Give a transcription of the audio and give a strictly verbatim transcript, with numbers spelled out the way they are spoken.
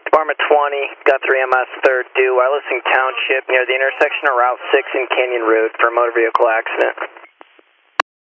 Department twenty, Guthrie M S third due, Wilesley Township near the intersection of Route six and Canyon Road for a motor vehicle accident.